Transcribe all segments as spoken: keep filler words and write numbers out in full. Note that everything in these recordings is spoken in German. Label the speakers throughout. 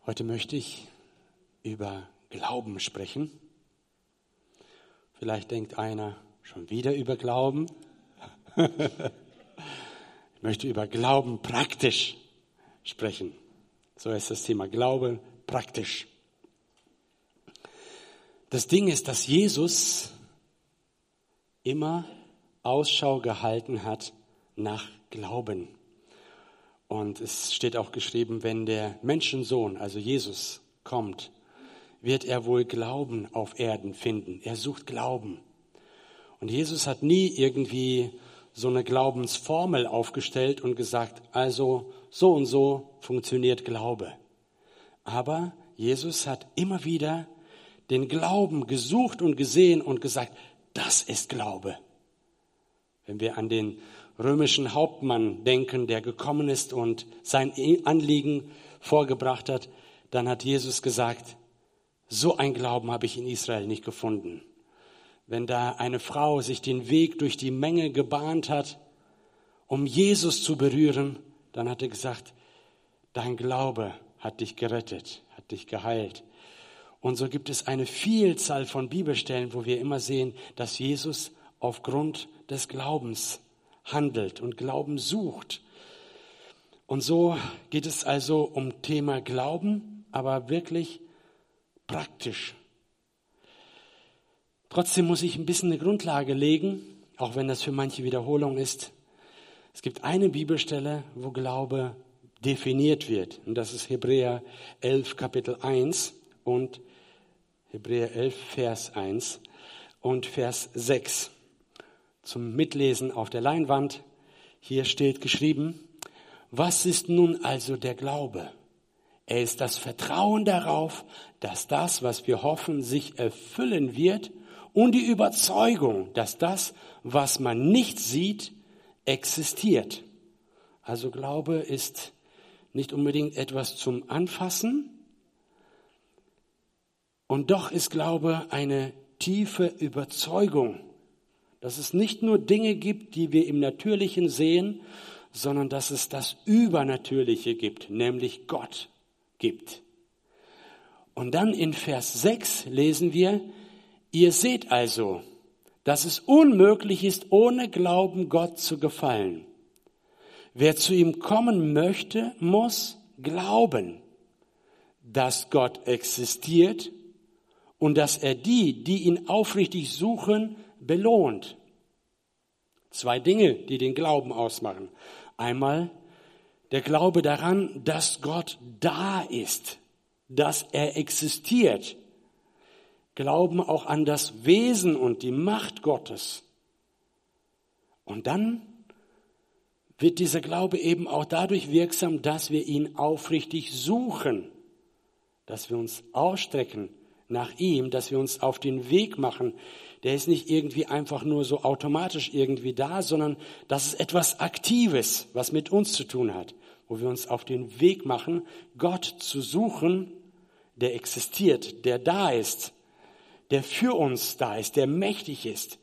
Speaker 1: Heute möchte ich über Glauben sprechen. Vielleicht denkt einer, schon wieder über Glauben. Ich möchte über Glauben praktisch sprechen. So ist das Thema, Glaube praktisch. Das Ding ist, dass Jesus immer Ausschau gehalten hat nach Glauben. Und es steht auch geschrieben, wenn der Menschensohn, also Jesus, kommt, wird er wohl Glauben auf Erden finden. Er sucht Glauben. Und Jesus hat nie irgendwie so eine Glaubensformel aufgestellt und gesagt, also so und so funktioniert Glaube. Aber Jesus hat immer wieder den Glauben gesucht und gesehen und gesagt, das ist Glaube. Wenn wir an den römischen Hauptmann denken, der gekommen ist und sein Anliegen vorgebracht hat, dann hat Jesus gesagt, so ein Glauben habe ich in Israel nicht gefunden. Wenn da eine Frau sich den Weg durch die Menge gebahnt hat, um Jesus zu berühren, dann hat er gesagt, dein Glaube hat dich gerettet, hat dich geheilt. Und so gibt es eine Vielzahl von Bibelstellen, wo wir immer sehen, dass Jesus aufgrund des Glaubens handelt und Glauben sucht. Und so geht es also um Thema Glauben, aber wirklich praktisch. Trotzdem muss ich ein bisschen eine Grundlage legen, auch wenn das für manche Wiederholung ist. Es gibt eine Bibelstelle, wo Glaube definiert wird. Und das ist Hebräer elf, Kapitel eins und Hebräer elf, Vers eins und Vers sechs. Zum Mitlesen auf der Leinwand. Hier steht geschrieben, was ist nun also der Glaube? Er ist das Vertrauen darauf, dass das, was wir hoffen, sich erfüllen wird und die Überzeugung, dass das, was man nicht sieht, existiert. Also Glaube ist nicht unbedingt etwas zum Anfassen. Und doch ist Glaube eine tiefe Überzeugung, dass es nicht nur Dinge gibt, die wir im Natürlichen sehen, sondern dass es das Übernatürliche gibt, nämlich Gott gibt. Und dann in Vers sechs lesen wir, ihr seht also, dass es unmöglich ist, ohne Glauben Gott zu gefallen. Wer zu ihm kommen möchte, muss glauben, dass Gott existiert und dass er die, die ihn aufrichtig suchen, belohnt. Zwei Dinge, die den Glauben ausmachen. Einmal der Glaube daran, dass Gott da ist, dass er existiert. Glauben auch an das Wesen und die Macht Gottes. Und dann wird dieser Glaube eben auch dadurch wirksam, dass wir ihn aufrichtig suchen, dass wir uns ausstrecken nach ihm, dass wir uns auf den Weg machen. Der ist nicht irgendwie einfach nur so automatisch irgendwie da, sondern das ist etwas Aktives, was mit uns zu tun hat, wo wir uns auf den Weg machen, Gott zu suchen, der existiert, der da ist, der für uns da ist, der mächtig ist.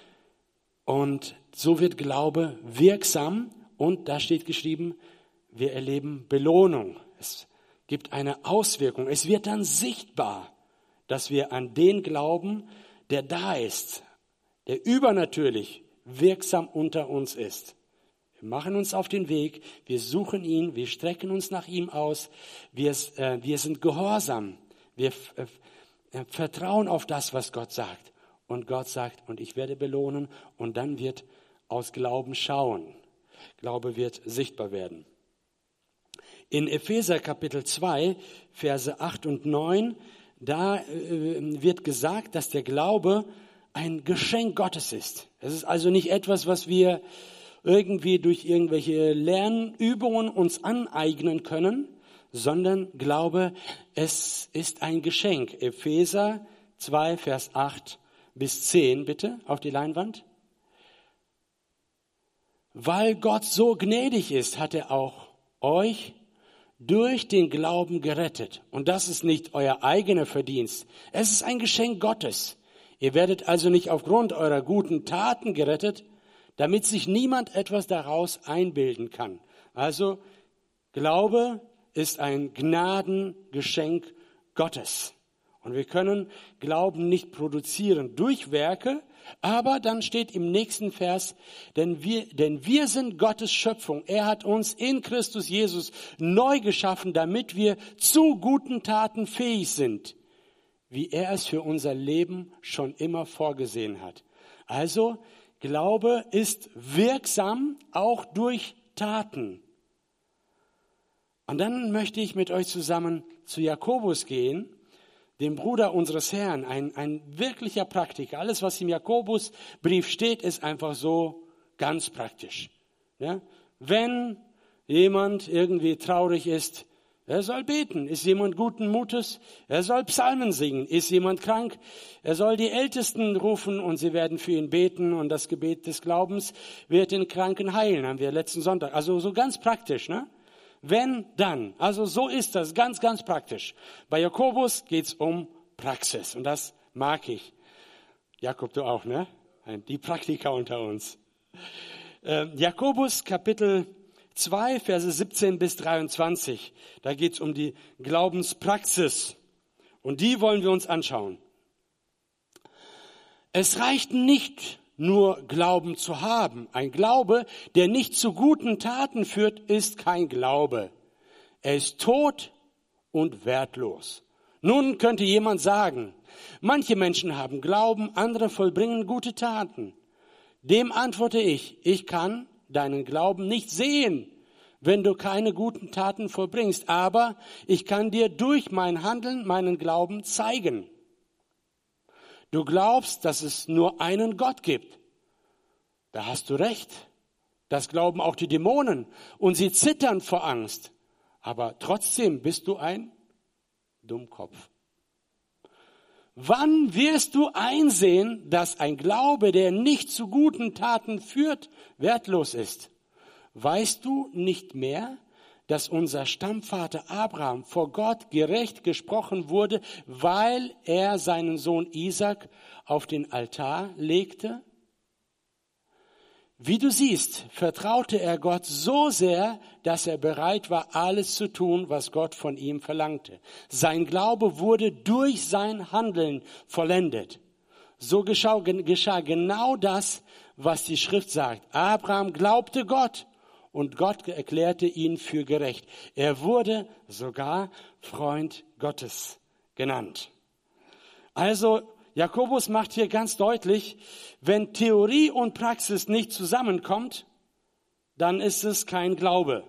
Speaker 1: Und so wird Glaube wirksam und da steht geschrieben, wir erleben Belohnung. Es gibt eine Auswirkung. Es wird dann sichtbar, dass wir an den glauben, der da ist, der übernatürlich wirksam unter uns ist. Wir machen uns auf den Weg, wir suchen ihn, wir strecken uns nach ihm aus, wir, äh, wir sind gehorsam, wir äh, vertrauen auf das, was Gott sagt. Und Gott sagt, und ich werde belohnen, und dann wird aus Glauben schauen. Glaube wird sichtbar werden. In Epheser Kapitel zwei, Verse acht und neun, da äh, wird gesagt, dass der Glaube ein Geschenk Gottes ist. Es ist also nicht etwas, was wir irgendwie durch irgendwelche Lernübungen uns aneignen können, sondern Glaube, es ist ein Geschenk. Epheser zwei, Vers acht bis zehn, bitte, auf die Leinwand. Weil Gott so gnädig ist, hat er auch euch durch den Glauben gerettet. Und das ist nicht euer eigener Verdienst. Es ist ein Geschenk Gottes. Ihr werdet also nicht aufgrund eurer guten Taten gerettet, damit sich niemand etwas daraus einbilden kann. Also Glaube ist ein Gnadengeschenk Gottes. Und wir können Glauben nicht produzieren durch Werke, aber dann steht im nächsten Vers, denn wir, denn wir sind Gottes Schöpfung. Er hat uns in Christus Jesus neu geschaffen, damit wir zu guten Taten fähig sind, wie er es für unser Leben schon immer vorgesehen hat. Also, Glaube ist wirksam, auch durch Taten. Und dann möchte ich mit euch zusammen zu Jakobus gehen, dem Bruder unseres Herrn, ein, ein wirklicher Praktiker. Alles, was im Jakobusbrief steht, ist einfach so ganz praktisch. Ja? Wenn jemand irgendwie traurig ist, er soll beten. Ist jemand guten Mutes? Er soll Psalmen singen. Ist jemand krank? Er soll die Ältesten rufen und sie werden für ihn beten und das Gebet des Glaubens wird den Kranken heilen. Haben wir letzten Sonntag. Also so ganz praktisch, ne? Wenn, dann. Also so ist das, ganz, ganz praktisch. Bei Jakobus geht's um Praxis und das mag ich. Jakob, du auch, ne? Die Praktiker unter uns. Äh, Jakobus Kapitel zwei, Verse siebzehn bis dreiundzwanzig. Da geht's um die Glaubenspraxis und die wollen wir uns anschauen. Es reicht nicht nur Glauben zu haben. Ein Glaube, der nicht zu guten Taten führt, ist kein Glaube. Er ist tot und wertlos. Nun könnte jemand sagen, manche Menschen haben Glauben, andere vollbringen gute Taten. Dem antworte ich, ich kann deinen Glauben nicht sehen, wenn du keine guten Taten vollbringst, aber ich kann dir durch mein Handeln meinen Glauben zeigen. Du glaubst, dass es nur einen Gott gibt. Da hast du recht. Das glauben auch die Dämonen und sie zittern vor Angst. Aber trotzdem bist du ein Dummkopf. Wann wirst du einsehen, dass ein Glaube, der nicht zu guten Taten führt, wertlos ist? Weißt du nicht mehr, dass unser Stammvater Abraham vor Gott gerecht gesprochen wurde, weil er seinen Sohn Isaac auf den Altar legte? Wie du siehst, vertraute er Gott so sehr, dass er bereit war, alles zu tun, was Gott von ihm verlangte. Sein Glaube wurde durch sein Handeln vollendet. So geschah, geschah genau das, was die Schrift sagt. Abraham glaubte Gott und Gott erklärte ihn für gerecht. Er wurde sogar Freund Gottes genannt. Also Jakobus macht hier ganz deutlich, wenn Theorie und Praxis nicht zusammenkommt, dann ist es kein Glaube.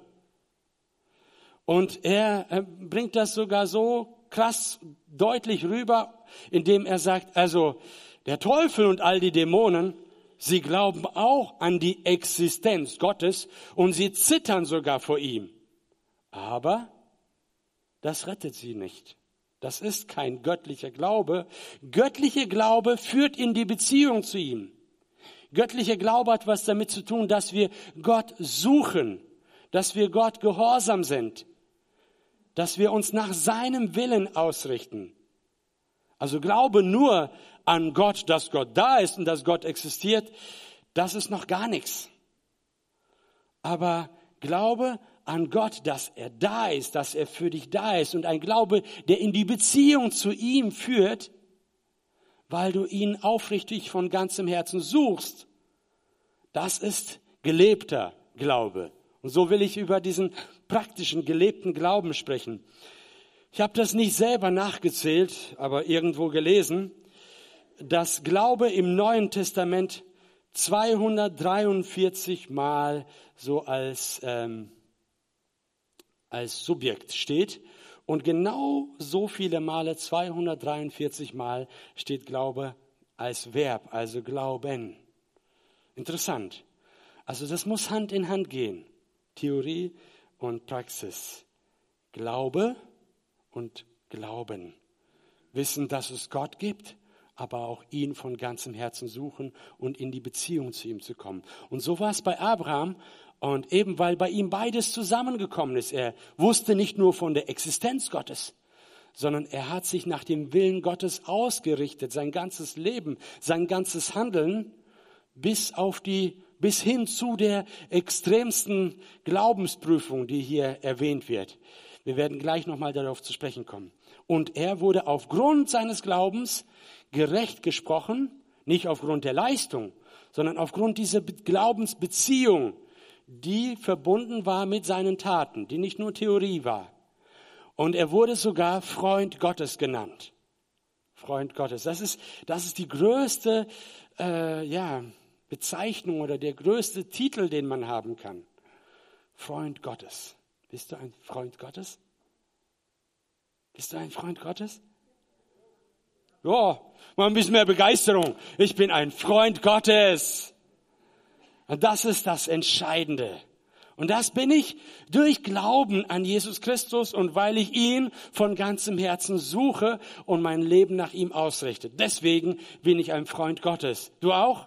Speaker 1: Und er bringt das sogar so krass deutlich rüber, indem er sagt, also der Teufel und all die Dämonen, sie glauben auch an die Existenz Gottes und sie zittern sogar vor ihm. Aber das rettet sie nicht. Das ist kein göttlicher Glaube. Göttlicher Glaube führt in die Beziehung zu ihm. Göttlicher Glaube hat was damit zu tun, dass wir Gott suchen, dass wir Gott gehorsam sind, dass wir uns nach seinem Willen ausrichten. Also Glaube nur an Gott, dass Gott da ist und dass Gott existiert, das ist noch gar nichts. Aber Glaube an Gott, dass er da ist, dass er für dich da ist und ein Glaube, der in die Beziehung zu ihm führt, weil du ihn aufrichtig von ganzem Herzen suchst. Das ist gelebter Glaube. Und so will ich über diesen praktischen, gelebten Glauben sprechen. Ich habe das nicht selber nachgezählt, aber irgendwo gelesen, dass Glaube im Neuen Testament zweihundertdreiundvierzig Mal so als, ähm, als Subjekt steht. Und genau so viele Male, zweihundertdreiundvierzig Mal, steht Glaube als Verb, also Glauben. Interessant. Also das muss Hand in Hand gehen. Theorie und Praxis. Glaube und Glauben. Wissen, dass es Gott gibt, aber auch ihn von ganzem Herzen suchen und in die Beziehung zu ihm zu kommen. Und so war es bei Abraham. Und eben weil bei ihm beides zusammengekommen ist. Er wusste nicht nur von der Existenz Gottes, sondern er hat sich nach dem Willen Gottes ausgerichtet, sein ganzes Leben, sein ganzes Handeln bis auf die, bis hin zu der extremsten Glaubensprüfung, die hier erwähnt wird. Wir werden gleich nochmal darauf zu sprechen kommen. Und er wurde aufgrund seines Glaubens gerecht gesprochen, nicht aufgrund der Leistung, sondern aufgrund dieser Glaubensbeziehung, die verbunden war mit seinen Taten, die nicht nur Theorie war. Und er wurde sogar Freund Gottes genannt. Freund Gottes. Das ist, das ist die größte äh, ja, Bezeichnung oder der größte Titel, den man haben kann. Freund Gottes. Bist du ein Freund Gottes? Bist du ein Freund Gottes? Ja, mal ein bisschen mehr Begeisterung. Ich bin ein Freund Gottes. Und das ist das Entscheidende. Und das bin ich durch Glauben an Jesus Christus und weil ich ihn von ganzem Herzen suche und mein Leben nach ihm ausrichte. Deswegen bin ich ein Freund Gottes. Du auch?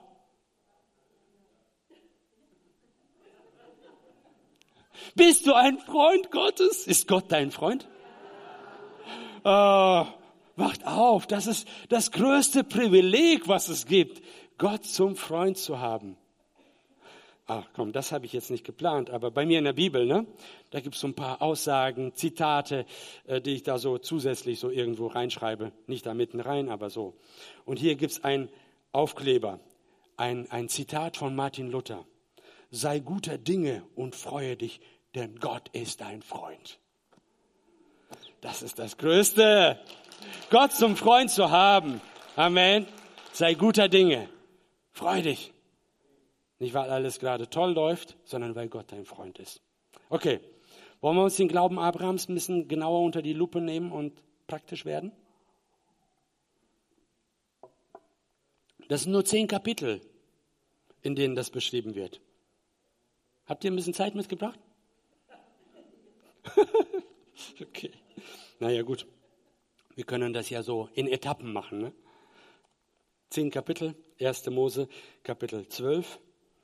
Speaker 1: Bist du ein Freund Gottes? Ist Gott dein Freund? Oh, wacht auf, das ist das größte Privileg, was es gibt, Gott zum Freund zu haben. Ach komm, das habe ich jetzt nicht geplant, aber bei mir in der Bibel, ne, da gibt es so ein paar Aussagen, Zitate, äh, die ich da so zusätzlich so irgendwo reinschreibe. Nicht da mitten rein, aber so. Und hier gibt es einen Aufkleber, ein, ein Zitat von Martin Luther. Sei guter Dinge und freue dich, denn Gott ist dein Freund. Das ist das Größte, Gott zum Freund zu haben. Amen. Sei guter Dinge. Freu dich. Nicht, weil alles gerade toll läuft, sondern weil Gott dein Freund ist. Okay, wollen wir uns den Glauben Abrahams ein bisschen genauer unter die Lupe nehmen und praktisch werden? Das sind nur zehn Kapitel, in denen das beschrieben wird. Habt ihr ein bisschen Zeit mitgebracht? Okay. Naja, gut. Wir können das ja so in Etappen machen. Ne? Zehn Kapitel, erste Mose, Kapitel zwölf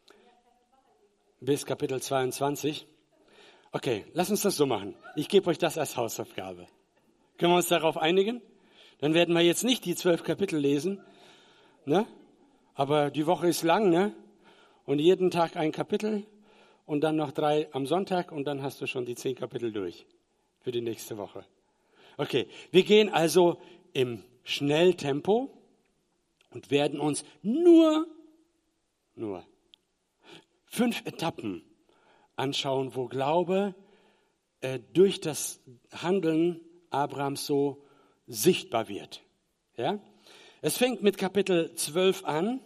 Speaker 1: bis Kapitel zweiundzwanzig. Okay, lass uns das so machen. Ich gebe euch das als Hausaufgabe. Können wir uns darauf einigen? Dann werden wir jetzt nicht die zwölf Kapitel lesen, ne? Aber die Woche ist lang, ne? Und jeden Tag ein Kapitel und dann noch drei am Sonntag und dann hast du schon die zehn Kapitel durch für die nächste Woche. Okay, wir gehen also im Schnelltempo und werden uns nur, nur fünf Etappen anschauen, wo Glaube äh, durch das Handeln Abrahams so sichtbar wird. Ja? Es fängt mit Kapitel zwölf an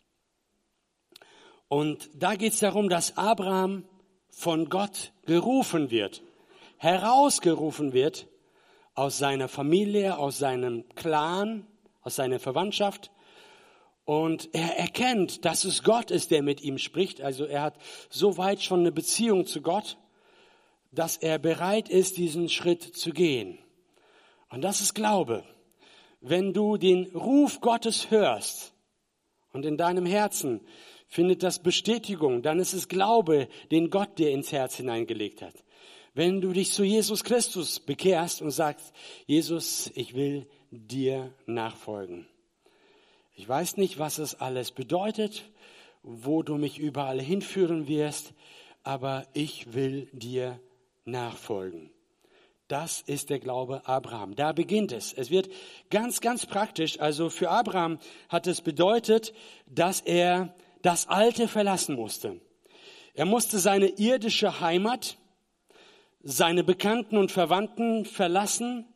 Speaker 1: und da geht es darum, dass Abraham von Gott gerufen wird, herausgerufen wird aus seiner Familie, aus seinem Clan, aus seiner Verwandtschaft. Und er erkennt, dass es Gott ist, der mit ihm spricht. Also er hat so weit schon eine Beziehung zu Gott, dass er bereit ist, diesen Schritt zu gehen. Und das ist Glaube. Wenn du den Ruf Gottes hörst und in deinem Herzen findet das Bestätigung, dann ist es Glaube, den Gott dir ins Herz hineingelegt hat. Wenn du dich zu Jesus Christus bekehrst und sagst, Jesus, ich will dir nachfolgen. Ich weiß nicht, was es alles bedeutet, wo du mich überall hinführen wirst, aber ich will dir nachfolgen. Das ist der Glaube Abraham. Da beginnt es. Es wird ganz, ganz praktisch. Also für Abraham hat es bedeutet, dass er das Alte verlassen musste. Er musste seine irdische Heimat, seine Bekannten und Verwandten verlassen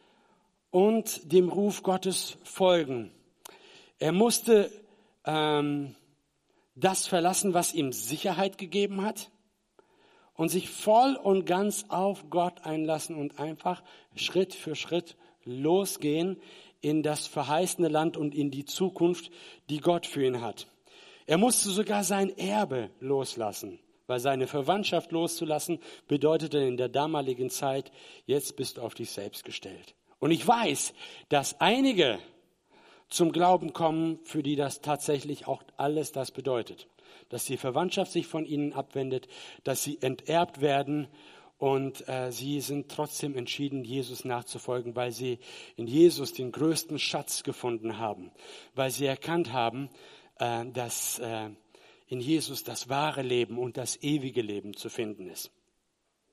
Speaker 1: und dem Ruf Gottes folgen. Er musste ähm, das verlassen, was ihm Sicherheit gegeben hat und sich voll und ganz auf Gott einlassen und einfach Schritt für Schritt losgehen in das verheißene Land und in die Zukunft, die Gott für ihn hat. Er musste sogar sein Erbe loslassen, weil seine Verwandtschaft loszulassen bedeutete in der damaligen Zeit, jetzt bist du auf dich selbst gestellt. Und ich weiß, dass einige zum Glauben kommen, für die das tatsächlich auch alles das bedeutet. Dass die Verwandtschaft sich von ihnen abwendet, dass sie enterbt werden und äh, sie sind trotzdem entschieden, Jesus nachzufolgen, weil sie in Jesus den größten Schatz gefunden haben, weil sie erkannt haben, äh, dass äh, in Jesus das wahre Leben und das ewige Leben zu finden ist.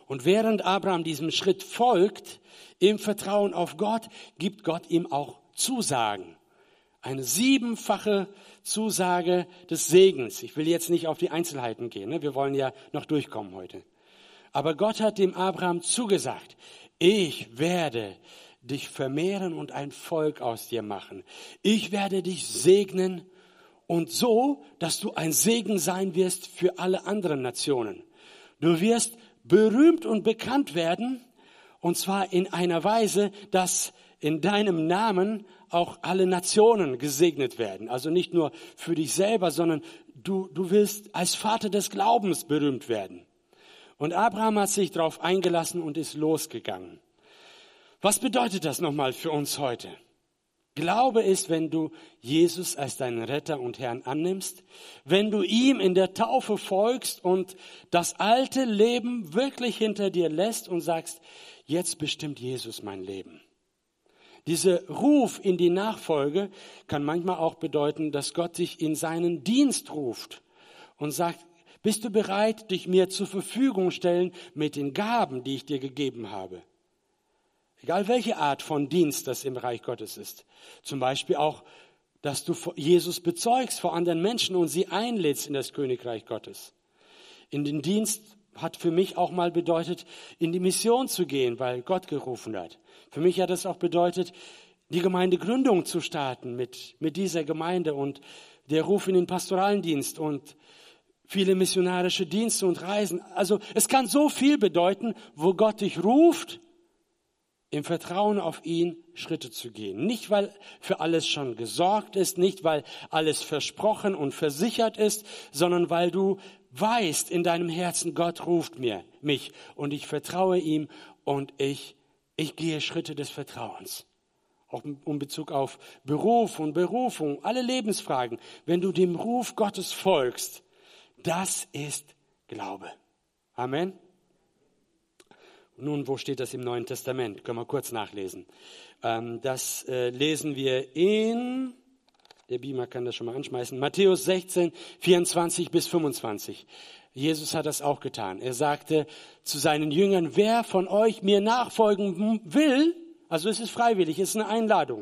Speaker 1: Und während Abraham diesem Schritt folgt, im Vertrauen auf Gott, gibt Gott ihm auch Zusagen. Eine siebenfache Zusage des Segens. Ich will jetzt nicht auf die Einzelheiten gehen, ne? Wir wollen ja noch durchkommen heute. Aber Gott hat dem Abraham zugesagt, ich werde dich vermehren und ein Volk aus dir machen. Ich werde dich segnen und so, dass du ein Segen sein wirst für alle anderen Nationen. Du wirst berühmt und bekannt werden, und zwar in einer Weise, dass in deinem Namen auch alle Nationen gesegnet werden. Also nicht nur für dich selber, sondern du, du willst als Vater des Glaubens berühmt werden. Und Abraham hat sich darauf eingelassen und ist losgegangen. Was bedeutet das nochmal für uns heute? Glaube ist, wenn du Jesus als deinen Retter und Herrn annimmst, wenn du ihm in der Taufe folgst und das alte Leben wirklich hinter dir lässt und sagst, jetzt bestimmt Jesus mein Leben. Dieser Ruf in die Nachfolge kann manchmal auch bedeuten, dass Gott dich in seinen Dienst ruft und sagt, bist du bereit, dich mir zur Verfügung stellen mit den Gaben, die ich dir gegeben habe? Egal welche Art von Dienst das im Reich Gottes ist. Zum Beispiel auch, dass du Jesus bezeugst vor anderen Menschen und sie einlädst in das Königreich Gottes. In den Dienst hat für mich auch mal bedeutet, in die Mission zu gehen, weil Gott gerufen hat. Für mich hat es auch bedeutet, die Gemeindegründung zu starten mit, mit dieser Gemeinde und der Ruf in den pastoralen Dienst und viele missionarische Dienste und Reisen. Also es kann so viel bedeuten, wo Gott dich ruft, im Vertrauen auf ihn Schritte zu gehen. Nicht, weil für alles schon gesorgt ist, nicht, weil alles versprochen und versichert ist, sondern weil du weißt in deinem Herzen, Gott ruft mir, mich und ich vertraue ihm und ich, ich gehe Schritte des Vertrauens. Auch in Bezug auf Beruf und Berufung, alle Lebensfragen. Wenn du dem Ruf Gottes folgst, das ist Glaube. Amen. Nun, wo steht das im Neuen Testament? Können wir kurz nachlesen. Das lesen wir in, der Beamer kann das schon mal anschmeißen, Matthäus sechzehn, vierundzwanzig bis fünfundzwanzig. Jesus hat das auch getan. Er sagte zu seinen Jüngern, wer von euch mir nachfolgen will, also es ist freiwillig, es ist eine Einladung,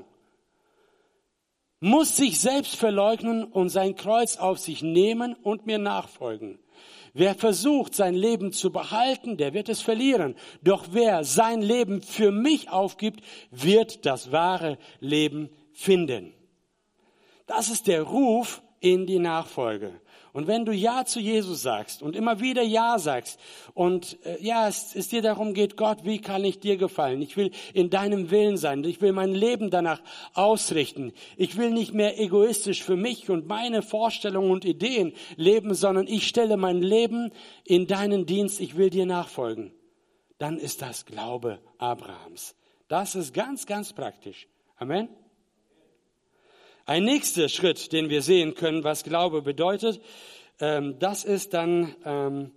Speaker 1: muss sich selbst verleugnen und sein Kreuz auf sich nehmen und mir nachfolgen. Wer versucht, sein Leben zu behalten, der wird es verlieren. Doch wer sein Leben für mich aufgibt, wird das wahre Leben finden. Das ist der Ruf in die Nachfolge. Und wenn du Ja zu Jesus sagst und immer wieder Ja sagst und äh, ja, es, es dir darum geht, Gott, wie kann ich dir gefallen? Ich will in deinem Willen sein. Ich will mein Leben danach ausrichten. Ich will nicht mehr egoistisch für mich und meine Vorstellungen und Ideen leben, sondern ich stelle mein Leben in deinen Dienst. Ich will dir nachfolgen. Dann ist das Glaube Abrahams. Das ist ganz, ganz praktisch. Amen. Ein nächster Schritt, den wir sehen können, was Glaube bedeutet, ähm, das ist dann ähm,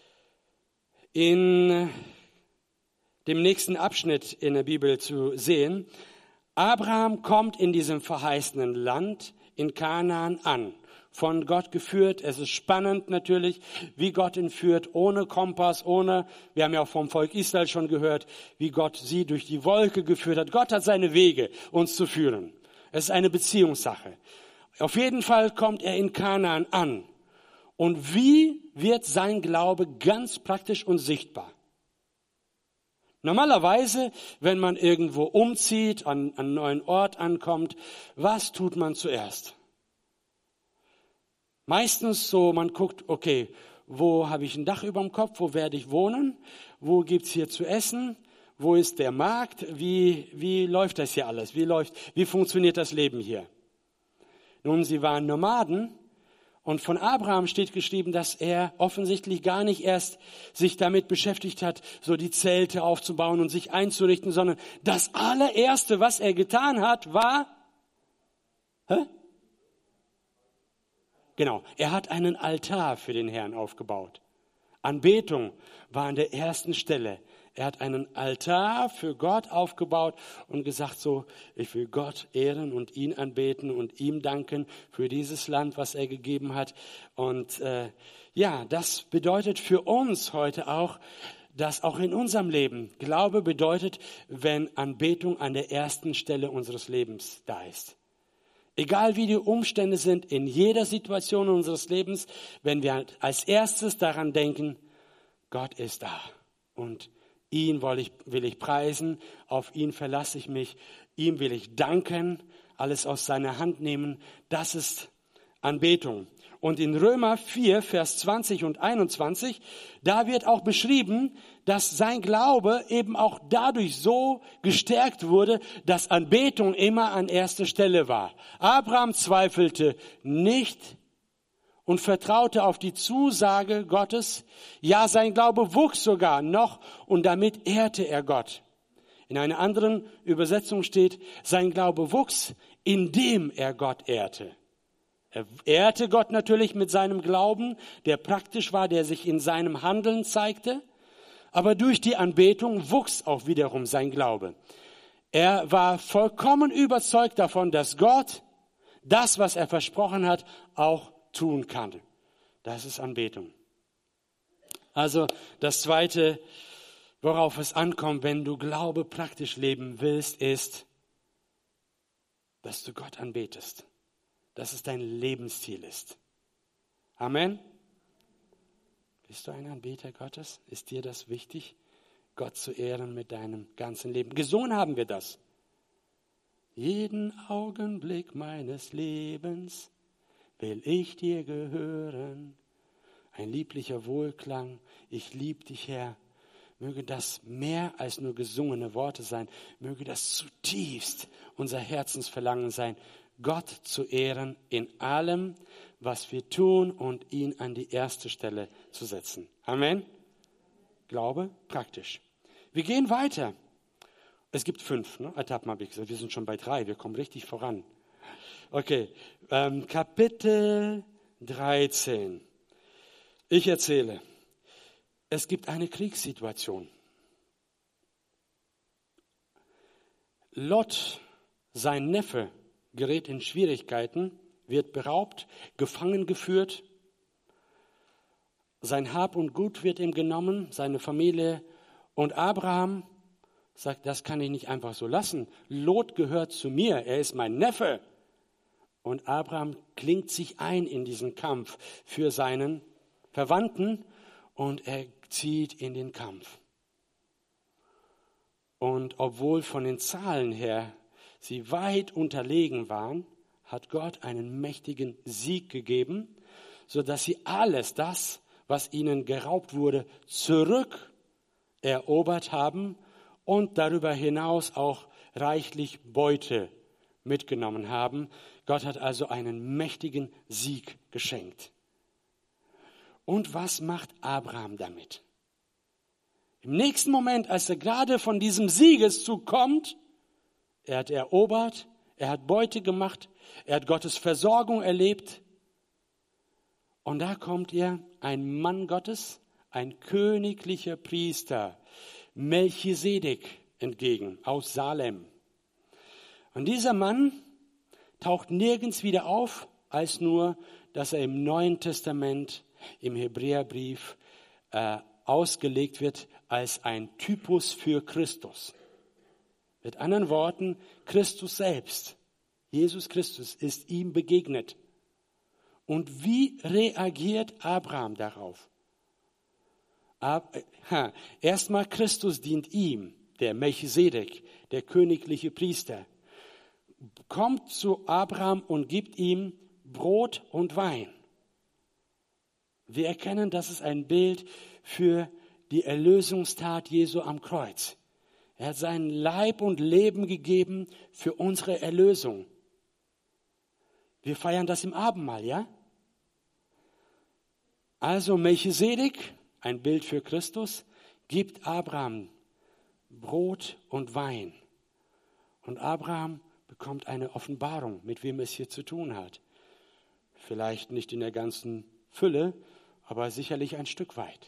Speaker 1: in dem nächsten Abschnitt in der Bibel zu sehen. Abraham kommt in diesem verheißenen Land in Kanaan an, von Gott geführt. Es ist spannend natürlich, wie Gott ihn führt, ohne Kompass, ohne, wir haben ja auch vom Volk Israel schon gehört, wie Gott sie durch die Wolke geführt hat. Gott hat seine Wege, uns zu führen. Es ist eine Beziehungssache. Auf jeden Fall kommt er in Kanaan an. Und wie wird sein Glaube ganz praktisch und sichtbar? Normalerweise, wenn man irgendwo umzieht, an, an einen neuen Ort ankommt, was tut man zuerst? Meistens so, man guckt, okay, wo habe ich ein Dach über dem Kopf, wo werde ich wohnen, wo gibt's hier zu essen? Wo ist der Markt? Wie, wie läuft das hier alles? Wie läuft, wie funktioniert das Leben hier? Nun, sie waren Nomaden und von Abraham steht geschrieben, dass er offensichtlich gar nicht erst sich damit beschäftigt hat, so die Zelte aufzubauen und sich einzurichten, sondern das allererste, was er getan hat, war, hä? Genau, er hat einen Altar für den Herrn aufgebaut. Anbetung war an der ersten Stelle. Er hat einen Altar für Gott aufgebaut und gesagt so, ich will Gott ehren und ihn anbeten und ihm danken für dieses Land, was er gegeben hat. Und äh, ja, das bedeutet für uns heute auch, dass auch in unserem Leben Glaube bedeutet, wenn Anbetung an der ersten Stelle unseres Lebens da ist. Egal wie die Umstände sind, in jeder Situation unseres Lebens, wenn wir als erstes daran denken, Gott ist da und ihn will ich, will ich preisen, auf ihn verlasse ich mich, ihm will ich danken, alles aus seiner Hand nehmen, das ist Anbetung. Und in Römer vier, Vers zwanzig und einundzwanzig, da wird auch beschrieben, dass sein Glaube eben auch dadurch so gestärkt wurde, dass Anbetung immer an erster Stelle war. Abraham zweifelte nicht und vertraute auf die Zusage Gottes. Ja, sein Glaube wuchs sogar noch und damit ehrte er Gott. In einer anderen Übersetzung steht, sein Glaube wuchs, indem er Gott ehrte. Er ehrte Gott natürlich mit seinem Glauben, der praktisch war, der sich in seinem Handeln zeigte. Aber durch die Anbetung wuchs auch wiederum sein Glaube. Er war vollkommen überzeugt davon, dass Gott das, was er versprochen hat, auch tun kann. Das ist Anbetung. Also das Zweite, worauf es ankommt, wenn du Glaube praktisch leben willst, ist, dass du Gott anbetest. Dass es dein Lebensziel ist. Amen. Bist du ein Anbeter Gottes? Ist dir das wichtig, Gott zu ehren mit deinem ganzen Leben? Gesungen haben wir das. Jeden Augenblick meines Lebens will ich dir gehören. Ein lieblicher Wohlklang. Ich lieb dich, Herr. Möge das mehr als nur gesungene Worte sein. Möge das zutiefst unser Herzensverlangen sein, Gott zu ehren in allem, was wir tun und ihn an die erste Stelle zu setzen. Amen. Glaube, praktisch. Wir gehen weiter. Es gibt fünf ne? Etappen, habe ich gesagt. Wir sind schon bei drei. Wir kommen richtig voran. Okay, ähm, Kapitel dreizehn. Ich erzähle. Es gibt eine Kriegssituation. Lot, sein Neffe, gerät in Schwierigkeiten, wird beraubt, gefangen geführt. Sein Hab und Gut wird ihm genommen, seine Familie. Und Abraham sagt, das kann ich nicht einfach so lassen. Lot gehört zu mir, er ist mein Neffe. Und Abraham klingt sich ein in diesen Kampf für seinen Verwandten und er zieht in den Kampf. Und obwohl von den Zahlen her sie weit unterlegen waren, hat Gott einen mächtigen Sieg gegeben, sodass sie alles das, was ihnen geraubt wurde, zurückerobert haben und darüber hinaus auch reichlich Beute mitgenommen haben. Gott hat also einen mächtigen Sieg geschenkt. Und was macht Abraham damit? Im nächsten Moment, als er gerade von diesem Siegeszug kommt, er hat erobert, er hat Beute gemacht, er hat Gottes Versorgung erlebt. Und da kommt ihr ein Mann Gottes, ein königlicher Priester, Melchisedek, entgegen aus Salem. Und dieser Mann taucht nirgends wieder auf, als nur, dass er im Neuen Testament, im Hebräerbrief, äh, ausgelegt wird als ein Typus für Christus. Mit anderen Worten, Christus selbst, Jesus Christus, ist ihm begegnet. Und wie reagiert Abraham darauf? Ab, ha, erstmal Christus dient ihm, der Melchisedek, der königliche Priester, kommt zu Abraham und gibt ihm Brot und Wein. Wir erkennen, das ist ein Bild für die Erlösungstat Jesu am Kreuz. Er hat seinen Leib und Leben gegeben für unsere Erlösung. Wir feiern das im Abendmahl, ja? Also Melchisedek, ein Bild für Christus, gibt Abraham Brot und Wein. Und Abraham bekommt eine Offenbarung, mit wem es hier zu tun hat. Vielleicht nicht in der ganzen Fülle, aber sicherlich ein Stück weit.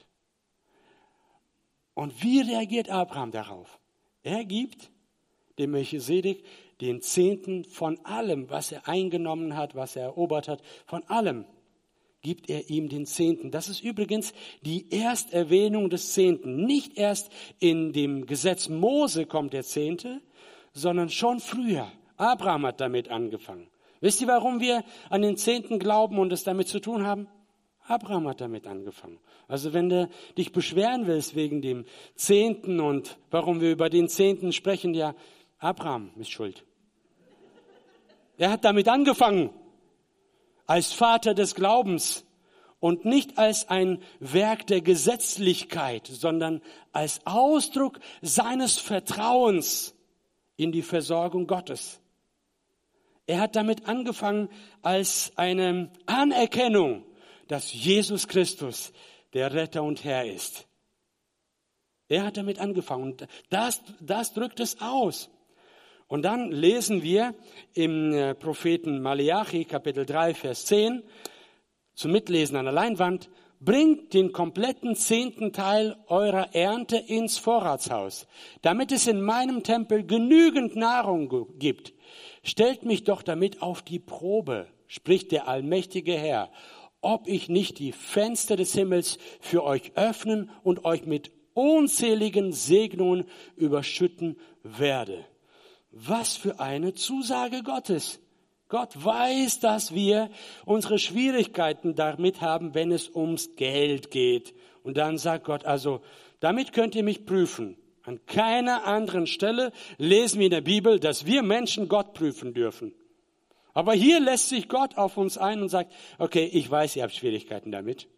Speaker 1: Und wie reagiert Abraham darauf? Er gibt dem Melchisedek den Zehnten von allem, was er eingenommen hat, was er erobert hat, von allem gibt er ihm den Zehnten. Das ist übrigens die Ersterwähnung des Zehnten. Nicht erst in dem Gesetz Mose kommt der Zehnte, sondern schon früher. Abraham hat damit angefangen. Wisst ihr, warum wir an den Zehnten glauben und es damit zu tun haben? Abraham hat damit angefangen. Also wenn du dich beschweren willst wegen dem Zehnten und warum wir über den Zehnten sprechen, ja, Abraham ist schuld. Er hat damit angefangen, als Vater des Glaubens und nicht als ein Werk der Gesetzlichkeit, sondern als Ausdruck seines Vertrauens in die Versorgung Gottes. Er hat damit angefangen als eine Anerkennung, dass Jesus Christus der Retter und Herr ist. Er hat damit angefangen und das, das drückt es aus. Und dann lesen wir im Propheten Maleachi, Kapitel drei, Vers zehn, zum Mitlesen an der Leinwand: Bringt den kompletten zehnten Teil eurer Ernte ins Vorratshaus, damit es in meinem Tempel genügend Nahrung gibt. Stellt mich doch damit auf die Probe, spricht der allmächtige Herr, ob ich nicht die Fenster des Himmels für euch öffnen und euch mit unzähligen Segnungen überschütten werde. Was für eine Zusage Gottes. Gott weiß, dass wir unsere Schwierigkeiten damit haben, wenn es ums Geld geht. Und dann sagt Gott, also damit könnt ihr mich prüfen. An keiner anderen Stelle lesen wir in der Bibel, dass wir Menschen Gott prüfen dürfen. Aber hier lässt sich Gott auf uns ein und sagt, okay, ich weiß, ihr habt Schwierigkeiten damit.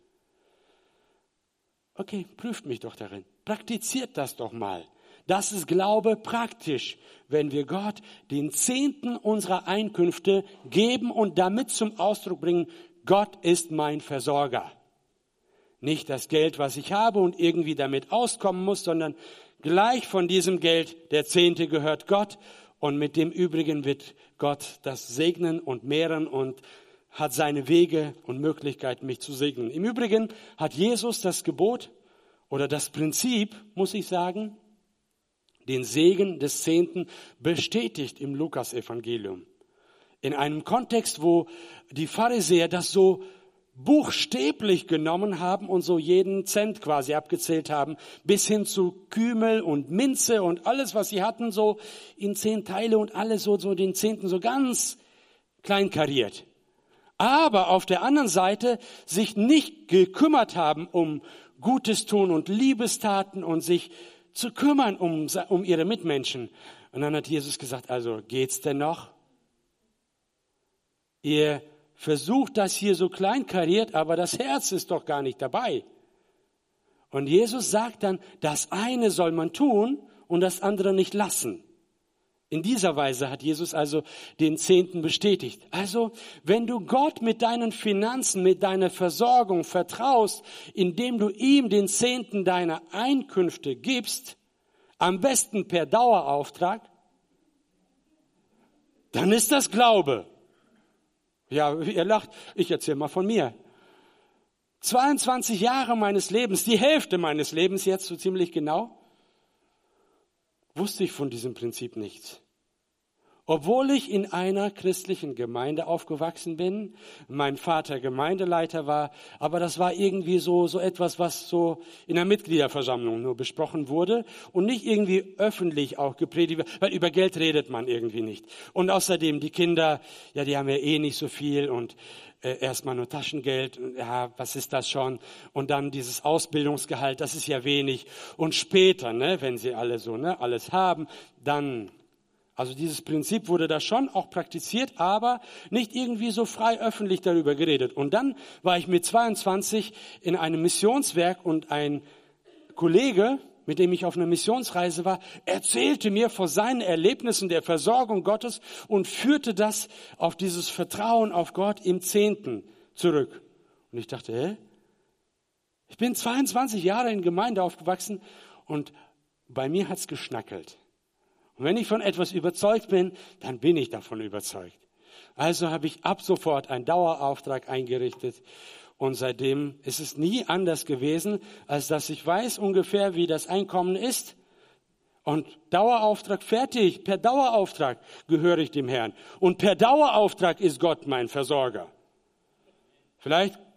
Speaker 1: Okay, prüft mich doch darin. Praktiziert das doch mal. Das ist Glaube praktisch, wenn wir Gott den Zehnten unserer Einkünfte geben und damit zum Ausdruck bringen, Gott ist mein Versorger. Nicht das Geld, was ich habe und irgendwie damit auskommen muss, sondern gleich von diesem Geld, der Zehnte gehört Gott und mit dem Übrigen wird Gott das segnen und mehren und hat seine Wege und Möglichkeiten, mich zu segnen. Im Übrigen hat Jesus das Gebot oder das Prinzip, muss ich sagen, den Segen des Zehnten bestätigt im Lukas-Evangelium. In einem Kontext, wo die Pharisäer das so buchstäblich genommen haben und so jeden Cent quasi abgezählt haben, bis hin zu Kümel und Minze und alles, was sie hatten, so in zehn Teile und alles so, so den Zehnten so ganz kleinkariert. Aber auf der anderen Seite sich nicht gekümmert haben um Gutes tun und Liebestaten und sich zu kümmern um, um ihre Mitmenschen. Und dann hat Jesus gesagt, also geht's denn noch? Ihr versucht das hier so kleinkariert, aber das Herz ist doch gar nicht dabei. Und Jesus sagt dann, das eine soll man tun und das andere nicht lassen. In dieser Weise hat Jesus also den Zehnten bestätigt. Also, wenn du Gott mit deinen Finanzen, mit deiner Versorgung vertraust, indem du ihm den Zehnten deiner Einkünfte gibst, am besten per Dauerauftrag, dann ist das Glaube. Ja, ihr lacht, ich erzähle mal von mir. zweiundzwanzig Jahre meines Lebens, die Hälfte meines Lebens jetzt so ziemlich genau, wusste ich von diesem Prinzip nichts. Obwohl ich in einer christlichen Gemeinde aufgewachsen bin, mein Vater Gemeindeleiter war, aber das war irgendwie so, so etwas, was so in der Mitgliederversammlung nur besprochen wurde und nicht irgendwie öffentlich auch gepredigt wird, weil über Geld redet man irgendwie nicht. Und außerdem die Kinder, ja, die haben ja eh nicht so viel und äh, erstmal nur Taschengeld, ja, was ist das schon? Und dann dieses Ausbildungsgehalt, das ist ja wenig. Und später, ne, wenn sie alle so, ne, alles haben, dann... Also dieses Prinzip wurde da schon auch praktiziert, aber nicht irgendwie so frei öffentlich darüber geredet. Und dann war ich mit zweiundzwanzig in einem Missionswerk und ein Kollege, mit dem ich auf einer Missionsreise war, erzählte mir von seinen Erlebnissen der Versorgung Gottes und führte das auf dieses Vertrauen auf Gott im Zehnten zurück. Und ich dachte, hä? Ich bin zweiundzwanzig Jahre in Gemeinde aufgewachsen und bei mir hat's geschnackelt. Und wenn ich von etwas überzeugt bin, dann bin ich davon überzeugt. Also habe ich ab sofort einen Dauerauftrag eingerichtet. Und seitdem ist es nie anders gewesen, als dass ich weiß ungefähr, wie das Einkommen ist. Und Dauerauftrag fertig, per Dauerauftrag gehöre ich dem Herrn. Und per Dauerauftrag ist Gott mein Versorger. Vielleicht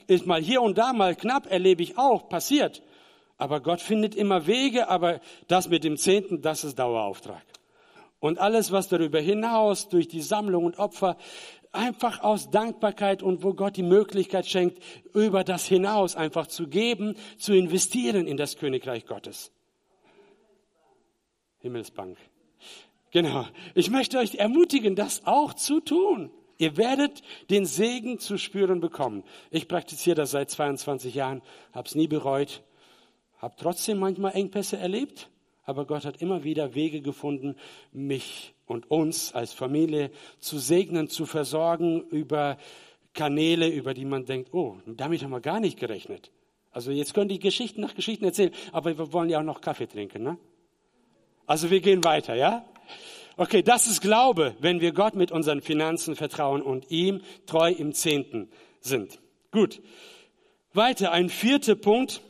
Speaker 1: ist mal hier und da mal knapp, erlebe ich auch, passiert. Aber Gott findet immer Wege, aber das mit dem Zehnten, das ist Dauerauftrag. Und alles, was darüber hinaus durch die Sammlung und Opfer, einfach aus Dankbarkeit und wo Gott die Möglichkeit schenkt, über das hinaus einfach zu geben, zu investieren in das Königreich Gottes. Himmelsbank. Genau. Ich möchte euch ermutigen, das auch zu tun. Ihr werdet den Segen zu spüren bekommen. Ich praktiziere das seit zweiundzwanzig Jahren, habe es nie bereut, habe trotzdem manchmal Engpässe erlebt, aber Gott hat immer wieder Wege gefunden, mich und uns als Familie zu segnen, zu versorgen über Kanäle, über die man denkt, oh, damit haben wir gar nicht gerechnet. Also jetzt können die Geschichten nach Geschichten erzählen, aber wir wollen ja auch noch Kaffee trinken, ne? Also wir gehen weiter, ja? Okay, das ist Glaube, wenn wir Gott mit unseren Finanzen vertrauen und ihm treu im Zehnten sind. Gut. Weiter, ein vierter Punkt.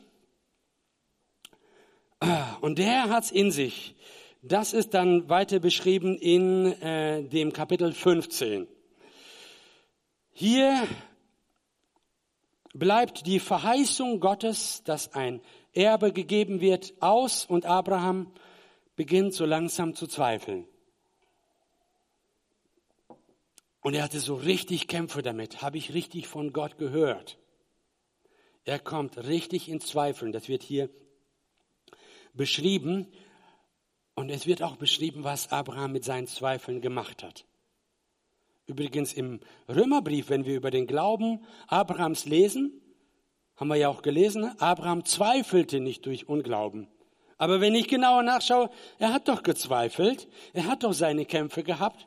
Speaker 1: Und der hat's in sich. Das ist dann weiter beschrieben in äh, dem Kapitel fünfzehn. Hier bleibt die Verheißung Gottes, dass ein Erbe gegeben wird, aus und Abraham beginnt so langsam zu zweifeln. Und er hatte so richtig Kämpfe damit, habe ich richtig von Gott gehört. Er kommt richtig in Zweifeln, das wird hier beschrieben. Und es wird auch beschrieben, was Abraham mit seinen Zweifeln gemacht hat. Übrigens im Römerbrief, wenn wir über den Glauben Abrahams lesen, haben wir ja auch gelesen, Abraham zweifelte nicht durch Unglauben. Aber wenn ich genauer nachschaue, er hat doch gezweifelt, er hat doch seine Kämpfe gehabt.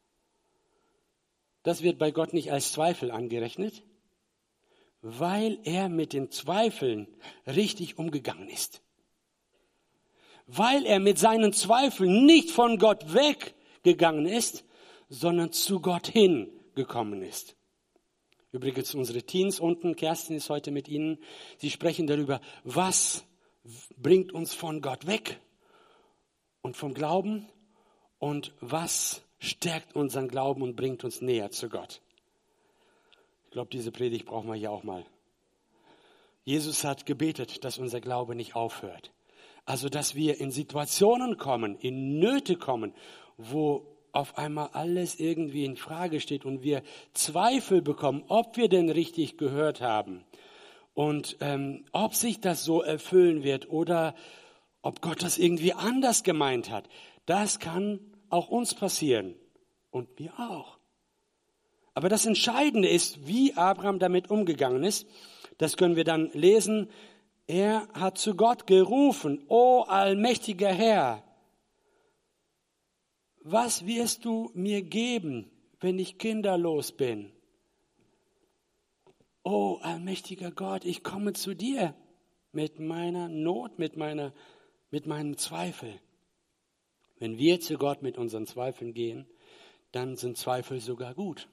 Speaker 1: Das wird bei Gott nicht als Zweifel angerechnet, weil er mit den Zweifeln richtig umgegangen ist. Weil er mit seinen Zweifeln nicht von Gott weggegangen ist, sondern zu Gott hingekommen ist. Übrigens, unsere Teens unten, Kerstin ist heute mit Ihnen, sie sprechen darüber, was bringt uns von Gott weg und vom Glauben und was stärkt unseren Glauben und bringt uns näher zu Gott. Ich glaube, diese Predigt brauchen wir hier auch mal. Jesus hat gebetet, dass unser Glaube nicht aufhört. Also, dass wir in Situationen kommen, in Nöte kommen, wo auf einmal alles irgendwie in Frage steht und wir Zweifel bekommen, ob wir denn richtig gehört haben und ähm, ob sich das so erfüllen wird oder ob Gott das irgendwie anders gemeint hat. Das kann auch uns passieren und mir auch. Aber das Entscheidende ist, wie Abraham damit umgegangen ist. Das können wir dann lesen. Er hat zu Gott gerufen, o allmächtiger Herr, was wirst du mir geben, wenn ich kinderlos bin? O allmächtiger Gott, ich komme zu dir mit meiner Not, mit meiner, mit meinem Zweifel. Wenn wir zu Gott mit unseren Zweifeln gehen, dann sind Zweifel sogar gut,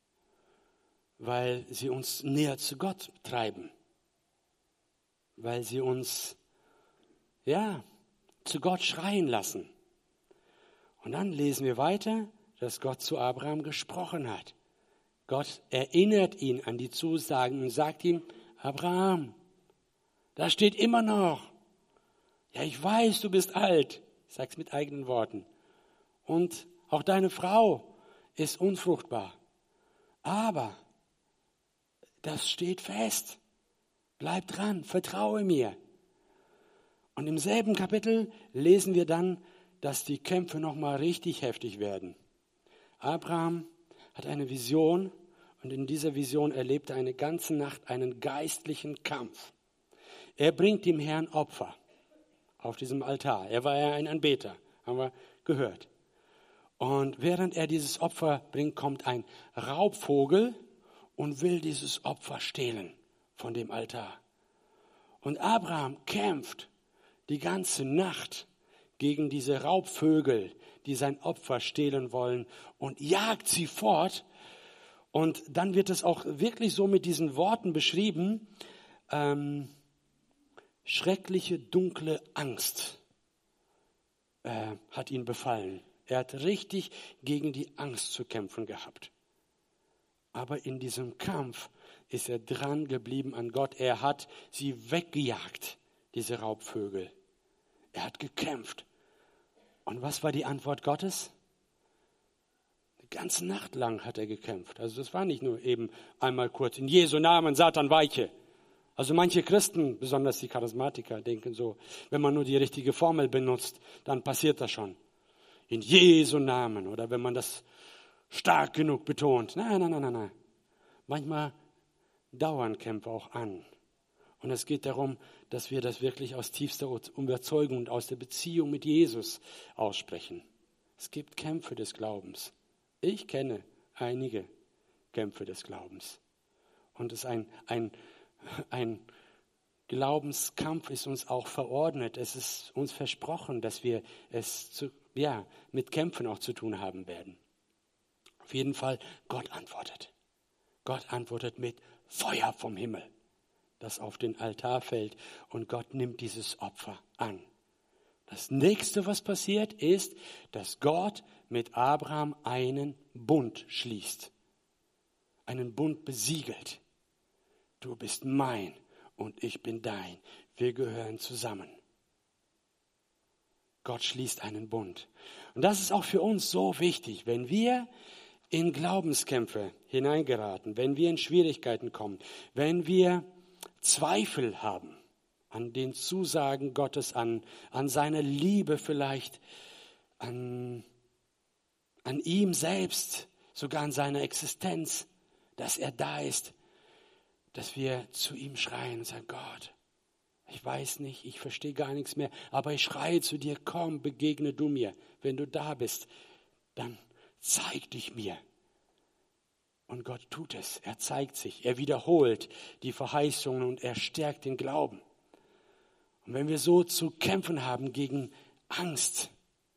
Speaker 1: weil sie uns näher zu Gott treiben. Weil sie uns, ja, zu Gott schreien lassen. Und dann lesen wir weiter, dass Gott zu Abraham gesprochen hat. Gott erinnert ihn an die Zusagen und sagt ihm, Abraham, da steht immer noch. Ja, ich weiß, du bist alt. Ich sag's mit eigenen Worten. Und auch deine Frau ist unfruchtbar. Aber das steht fest. Bleib dran, vertraue mir. Und im selben Kapitel lesen wir dann, dass die Kämpfe nochmal richtig heftig werden. Abraham hat eine Vision und in dieser Vision erlebt er eine ganze Nacht einen geistlichen Kampf. Er bringt dem Herrn Opfer auf diesem Altar. Er war ja ein Anbeter, haben wir gehört. Und während er dieses Opfer bringt, kommt ein Raubvogel und will dieses Opfer stehlen von dem Altar. Und Abraham kämpft die ganze Nacht gegen diese Raubvögel, die sein Opfer stehlen wollen und jagt sie fort. Und dann wird es auch wirklich so mit diesen Worten beschrieben, ähm, schreckliche, dunkle Angst äh, hat ihn befallen. Er hat richtig gegen die Angst zu kämpfen gehabt. Aber in diesem Kampf ist er dran geblieben an Gott. Er hat sie weggejagt, diese Raubvögel. Er hat gekämpft. Und was war die Antwort Gottes? Die ganze Nacht lang hat er gekämpft. Also das war nicht nur eben einmal kurz, in Jesu Namen, Satan, weiche. Also manche Christen, besonders die Charismatiker, denken so, wenn man nur die richtige Formel benutzt, dann passiert das schon. In Jesu Namen. Oder wenn man das stark genug betont. Nein, nein, nein, nein, nein. Manchmal dauern Kämpfe auch an. Und es geht darum, dass wir das wirklich aus tiefster Überzeugung und aus der Beziehung mit Jesus aussprechen. Es gibt Kämpfe des Glaubens. Ich kenne einige Kämpfe des Glaubens. Und es ist ein, ein, ein Glaubenskampf ist uns auch verordnet. Es ist uns versprochen, dass wir es zu, ja, mit Kämpfen auch zu tun haben werden. Auf jeden Fall, Gott antwortet. Gott antwortet mit Feuer vom Himmel, das auf den Altar fällt, und Gott nimmt dieses Opfer an. Das nächste, was passiert, ist, dass Gott mit Abraham einen Bund schließt, einen Bund besiegelt. Du bist mein und ich bin dein. Wir gehören zusammen. Gott schließt einen Bund. Und das ist auch für uns so wichtig, wenn wir in Glaubenskämpfe hineingeraten, wenn wir in Schwierigkeiten kommen, wenn wir Zweifel haben an den Zusagen Gottes, an, an seiner Liebe vielleicht, an, an ihm selbst, sogar an seiner Existenz, dass er da ist, dass wir zu ihm schreien und sagen, Gott, ich weiß nicht, ich verstehe gar nichts mehr, aber ich schreie zu dir, komm, begegne du mir. Wenn du da bist, dann zeig dich mir. Und Gott tut es. Er zeigt sich. Er wiederholt die Verheißungen und er stärkt den Glauben. Und wenn wir so zu kämpfen haben gegen Angst,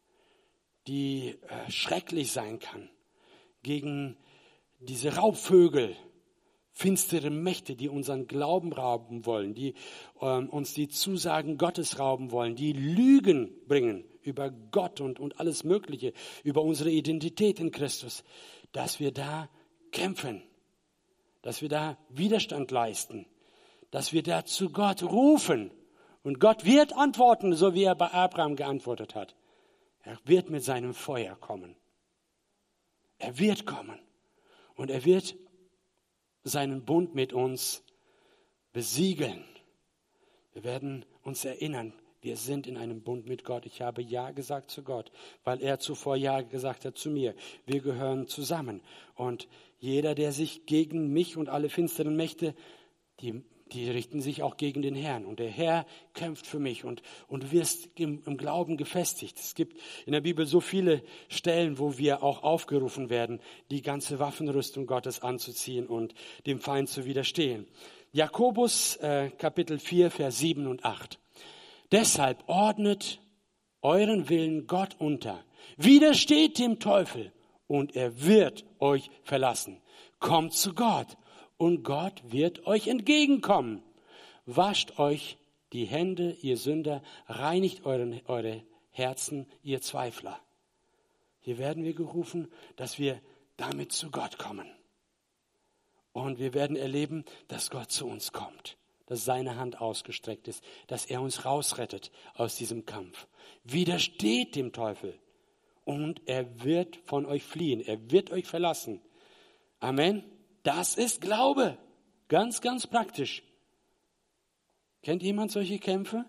Speaker 1: die äh, schrecklich sein kann, gegen diese Raubvögel, finstere Mächte, die unseren Glauben rauben wollen, die ähm, uns die Zusagen Gottes rauben wollen, die Lügen bringen über Gott und, und alles Mögliche, über unsere Identität in Christus, dass wir da kämpfen, dass wir da Widerstand leisten, dass wir da zu Gott rufen. Und Gott wird antworten, so wie er bei Abraham geantwortet hat. Er wird mit seinem Feuer kommen. Er wird kommen. Und er wird seinen Bund mit uns besiegeln. Wir werden uns erinnern, wir sind in einem Bund mit Gott. Ich habe Ja gesagt zu Gott, weil er zuvor Ja gesagt hat zu mir. Wir gehören zusammen. Und jeder, der sich gegen mich und alle finsteren Mächte, die, die richten sich auch gegen den Herrn. Und der Herr kämpft für mich und, und du wirst im, im Glauben gefestigt. Es gibt in der Bibel so viele Stellen, wo wir auch aufgerufen werden, die ganze Waffenrüstung Gottes anzuziehen und dem Feind zu widerstehen. Jakobus äh, Kapitel vier, Vers sieben und acht. Deshalb ordnet euren Willen Gott unter. Widersteht dem Teufel und er wird euch verlassen. Kommt zu Gott und Gott wird euch entgegenkommen. Wascht euch die Hände, ihr Sünder, reinigt euren, eure Herzen, ihr Zweifler. Hier werden wir gerufen, dass wir damit zu Gott kommen. Und wir werden erleben, dass Gott zu uns kommt, dass seine Hand ausgestreckt ist, dass er uns rausrettet aus diesem Kampf. Widersteht dem Teufel und er wird von euch fliehen, er wird euch verlassen. Amen. Das ist Glaube. Ganz, ganz praktisch. Kennt jemand solche Kämpfe?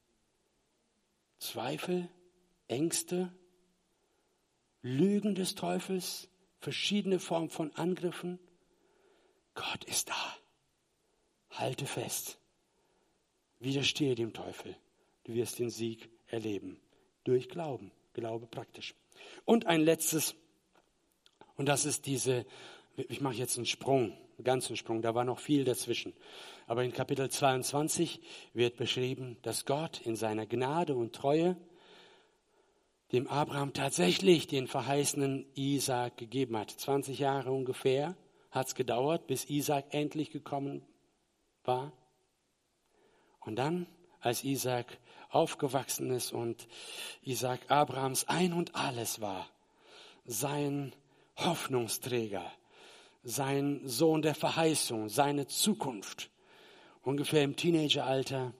Speaker 1: Zweifel, Ängste, Lügen des Teufels, verschiedene Formen von Angriffen. Gott ist da. Halte fest. Widerstehe dem Teufel. Du wirst den Sieg erleben. Durch Glauben. Glaube praktisch. Und ein letztes, und das ist diese, ich mache jetzt einen Sprung, einen ganzen Sprung, da war noch viel dazwischen. Aber in Kapitel zweiundzwanzig wird beschrieben, dass Gott in seiner Gnade und Treue dem Abraham tatsächlich den verheißenen Isaak gegeben hat. zwanzig Jahre ungefähr hat es gedauert, bis Isaak endlich gekommen war. Und dann, als Isaak aufgewachsen ist und Isaak Abrahams Ein und Alles war, sein Hoffnungsträger, sein Sohn der Verheißung, seine Zukunft, ungefähr im Teenageralter,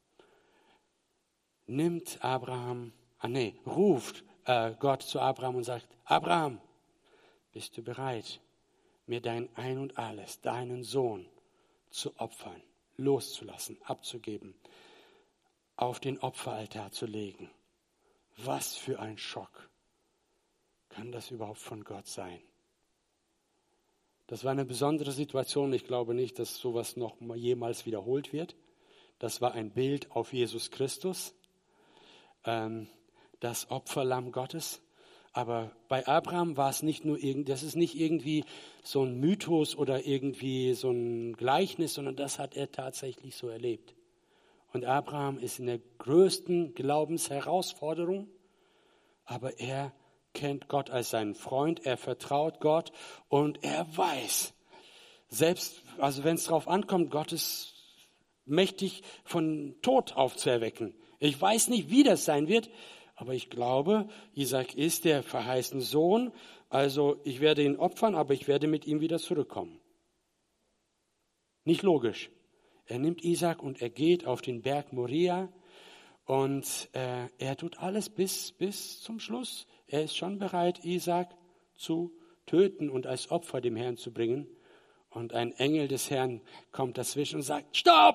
Speaker 1: nimmt Abraham, ah nee, ruft äh, Gott zu Abraham und sagt, Abraham, bist du bereit, mir dein Ein und Alles, deinen Sohn zu opfern, loszulassen, abzugeben, auf den Opferaltar zu legen? Was für ein Schock. Kann das überhaupt von Gott sein? Das war eine besondere Situation. Ich glaube nicht, dass sowas noch jemals wiederholt wird. Das war ein Bild auf Jesus Christus, ähm, das Opferlamm Gottes. Aber bei Abraham war es nicht nur irgend, das ist nicht irgendwie so ein Mythos oder irgendwie so ein Gleichnis, sondern das hat er tatsächlich so erlebt. Und Abraham ist in der größten Glaubensherausforderung, aber er kennt Gott als seinen Freund, er vertraut Gott und er weiß, selbst, also wenn es darauf ankommt, Gott ist mächtig von Tod aufzuerwecken. Ich weiß nicht, wie das sein wird, aber ich glaube, Isaac ist der verheißene Sohn, also ich werde ihn opfern, aber ich werde mit ihm wieder zurückkommen. Nicht logisch. Er nimmt Isaac und er geht auf den Berg Moria und äh, er tut alles bis, bis zum Schluss. Er ist schon bereit, Isaac zu töten und als Opfer dem Herrn zu bringen. Und ein Engel des Herrn kommt dazwischen und sagt, Stopp!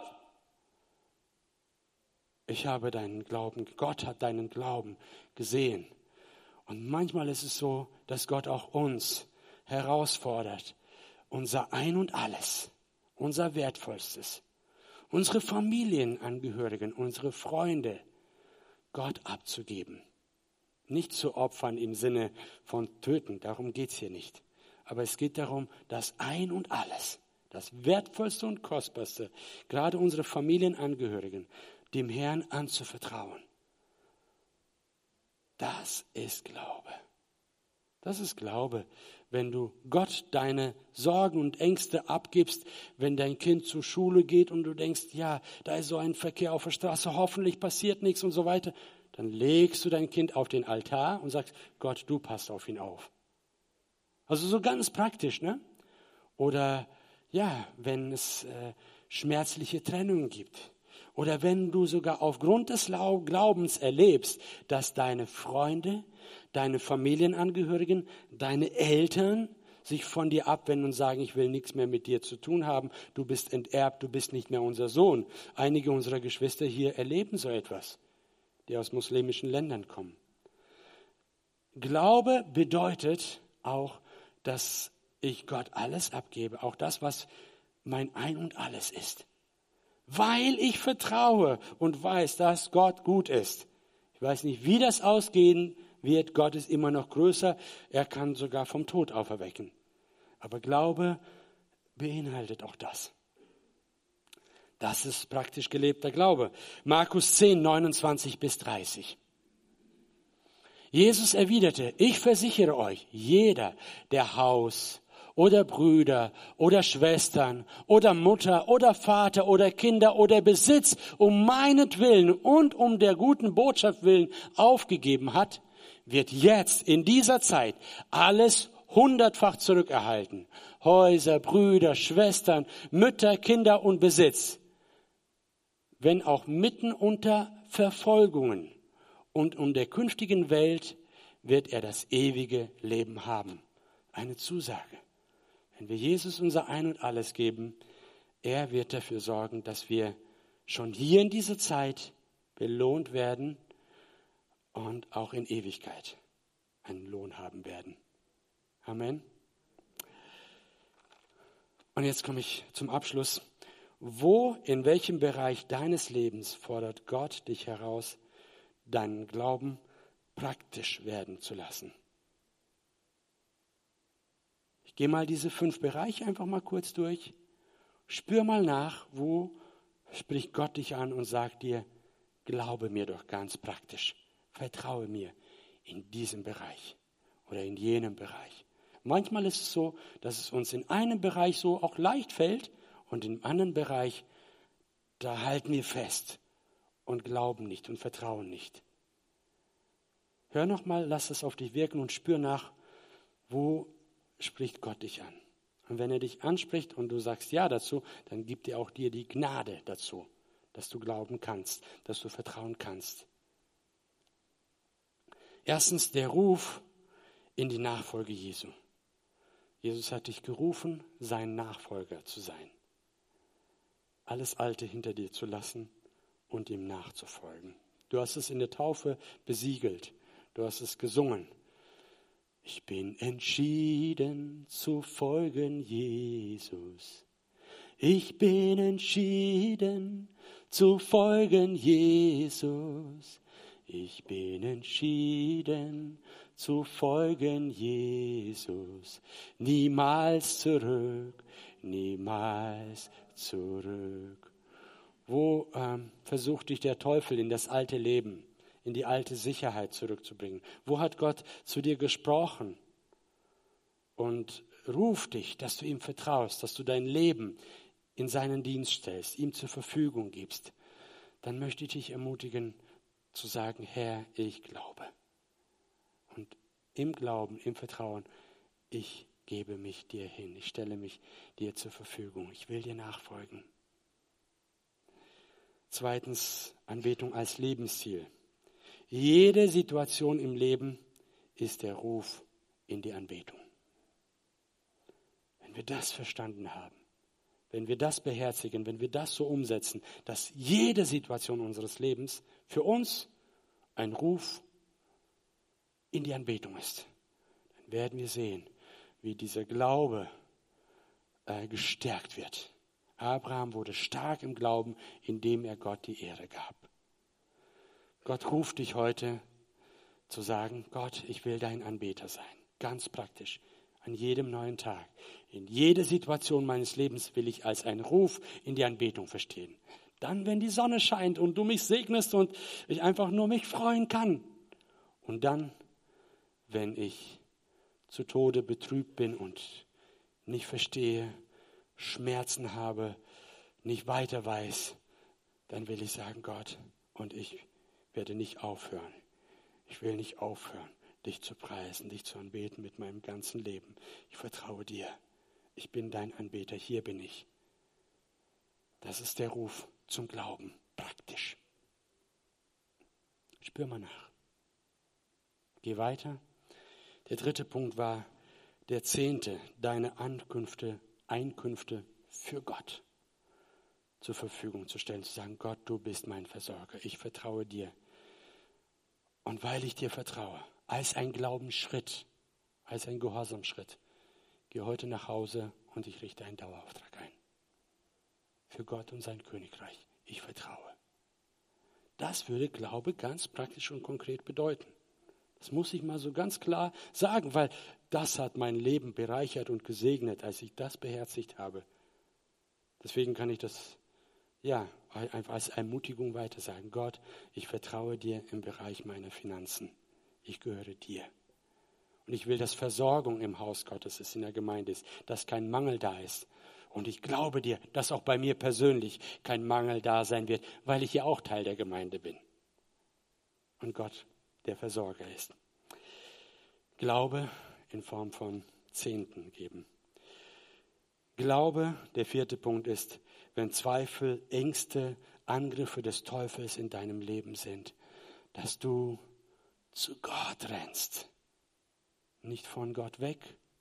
Speaker 1: Ich habe deinen Glauben, Gott hat deinen Glauben gesehen. Und manchmal ist es so, dass Gott auch uns herausfordert, unser Ein und Alles, unser Wertvollstes, unsere Familienangehörigen, unsere Freunde, Gott abzugeben. Nicht zu opfern im Sinne von töten, darum geht es hier nicht. Aber es geht darum, das Ein und Alles, das Wertvollste und Kostbarste, gerade unsere Familienangehörigen, dem Herrn anzuvertrauen. Das ist Glaube. Das ist Glaube, wenn du Gott deine Sorgen und Ängste abgibst, wenn dein Kind zur Schule geht und du denkst, ja, da ist so ein Verkehr auf der Straße, hoffentlich passiert nichts und so weiter. Dann legst du dein Kind auf den Altar und sagst, Gott, du passt auf ihn auf. Also so ganz praktisch, ne? Oder ja, wenn es äh, schmerzliche Trennungen gibt. Oder wenn du sogar aufgrund des Glaubens erlebst, dass deine Freunde, deine Familienangehörigen, deine Eltern sich von dir abwenden und sagen, ich will nichts mehr mit dir zu tun haben, du bist enterbt, du bist nicht mehr unser Sohn. Einige unserer Geschwister hier erleben so etwas, die aus muslimischen Ländern kommen. Glaube bedeutet auch, dass ich Gott alles abgebe, auch das, was mein Ein und Alles ist. Weil ich vertraue und weiß, dass Gott gut ist. Ich weiß nicht, wie das ausgehen wird. Gott ist immer noch größer. Er kann sogar vom Tod auferwecken. Aber Glaube beinhaltet auch das. Das ist praktisch gelebter Glaube. Markus zehn, neunundzwanzig bis dreißig. Jesus erwiderte, ich versichere euch, jeder, der Haus oder Brüder oder Schwestern oder Mutter oder Vater oder Kinder oder Besitz um meinetwillen und um der guten Botschaft willen aufgegeben hat, wird jetzt in dieser Zeit alles hundertfach zurückerhalten. Häuser, Brüder, Schwestern, Mütter, Kinder und Besitz. Wenn auch mitten unter Verfolgungen und um der künftigen Welt wird er das ewige Leben haben. Eine Zusage. Wenn wir Jesus unser Ein und Alles geben, er wird dafür sorgen, dass wir schon hier in dieser Zeit belohnt werden und auch in Ewigkeit einen Lohn haben werden. Amen. Und jetzt komme ich zum Abschluss. Wo, in welchem Bereich deines Lebens fordert Gott dich heraus, deinen Glauben praktisch werden zu lassen? Ich gehe mal diese fünf Bereiche einfach mal kurz durch. Spür mal nach, wo spricht Gott dich an und sagt dir, glaube mir doch ganz praktisch. Vertraue mir in diesem Bereich oder in jenem Bereich. Manchmal ist es so, dass es uns in einem Bereich so auch leicht fällt und im anderen Bereich, da halten wir fest und glauben nicht und vertrauen nicht. Hör nochmal, lass es auf dich wirken und spür nach, wo spricht Gott dich an. Und wenn er dich anspricht und du sagst Ja dazu, dann gibt er auch dir die Gnade dazu, dass du glauben kannst, dass du vertrauen kannst. Erstens der Ruf in die Nachfolge Jesu. Jesus hat dich gerufen, sein Nachfolger zu sein. Alles Alte hinter dir zu lassen und ihm nachzufolgen. Du hast es in der Taufe besiegelt. Du hast es gesungen. Ich bin entschieden zu folgen, Jesus. Ich bin entschieden zu folgen, Jesus. Ich bin entschieden zu folgen, Jesus. Niemals zurück, niemals zurück. Wo ähm, versucht dich der Teufel in das alte Leben, in die alte Sicherheit zurückzubringen? Wo hat Gott zu dir gesprochen und ruft dich, dass du ihm vertraust, dass du dein Leben in seinen Dienst stellst, ihm zur Verfügung gibst? Dann möchte ich dich ermutigen zu sagen, Herr, ich glaube. Und im Glauben, im Vertrauen, ich gebe mich dir hin, ich stelle mich dir zur Verfügung, ich will dir nachfolgen. Zweitens, Anbetung als Lebensziel. Jede Situation im Leben ist der Ruf in die Anbetung. Wenn wir das verstanden haben, wenn wir das beherzigen, wenn wir das so umsetzen, dass jede Situation unseres Lebens für uns ein Ruf in die Anbetung ist, dann werden wir sehen, wie dieser Glaube äh, gestärkt wird. Abraham wurde stark im Glauben, indem er Gott die Ehre gab. Gott ruft dich heute zu sagen, Gott, ich will dein Anbeter sein. Ganz praktisch, an jedem neuen Tag. In jede Situation meines Lebens will ich als einen Ruf in die Anbetung verstehen. Dann, wenn die Sonne scheint und du mich segnest und ich einfach nur mich freuen kann. Und dann, wenn ich zu Tode betrübt bin und nicht verstehe, Schmerzen habe, nicht weiter weiß, dann will ich sagen, Gott, und ich werde nicht aufhören. Ich will nicht aufhören, dich zu preisen, dich zu anbeten mit meinem ganzen Leben. Ich vertraue dir. Ich bin dein Anbeter. Hier bin ich. Das ist der Ruf zum Glauben. Praktisch. Spür mal nach. Geh weiter. Der dritte Punkt war der Zehnte. Deine Ankünfte, Einkünfte für Gott zur Verfügung zu stellen. Zu sagen, Gott, du bist mein Versorger. Ich vertraue dir. Und weil ich dir vertraue, als ein Glaubensschritt, als ein Gehorsamschritt, geh heute nach Hause und ich richte einen Dauerauftrag ein. Für Gott und sein Königreich. Ich vertraue. Das würde Glaube ganz praktisch und konkret bedeuten. Das muss ich mal so ganz klar sagen, weil das hat mein Leben bereichert und gesegnet, als ich das beherzigt habe. Deswegen kann ich das ja einfach als Ermutigung weiter sagen. Gott, ich vertraue dir im Bereich meiner Finanzen. Ich gehöre dir. Und ich will, dass Versorgung im Haus Gottes ist, in der Gemeinde ist, dass kein Mangel da ist. Und ich glaube dir, dass auch bei mir persönlich kein Mangel da sein wird, weil ich ja auch Teil der Gemeinde bin. Und Gott der Versorger ist. Glaube in Form von Zehnten geben. Glaube, der vierte Punkt ist, wenn Zweifel, Ängste, Angriffe des Teufels in deinem Leben sind, dass du zu Gott rennst. Nicht von Gott weg,